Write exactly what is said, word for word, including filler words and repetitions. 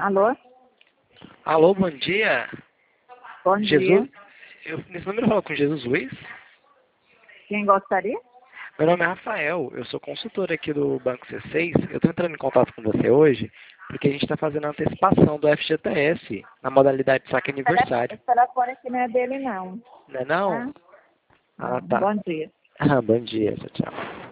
Alô? Alô, bom dia. Bom Jesus, dia. eu, nesse número eu falo com Jesus Luiz. Quem gostaria? Meu nome é Rafael, eu sou consultor aqui do Banco C seis. Eu estou entrando em contato com você hoje porque a gente está fazendo a antecipação do F G T S na modalidade saque aniversário. Esse telefone aqui não é dele, não. Não é não? Tá? Ah, Não. tá. Bom dia. Ah, bom dia, tchau, tchau.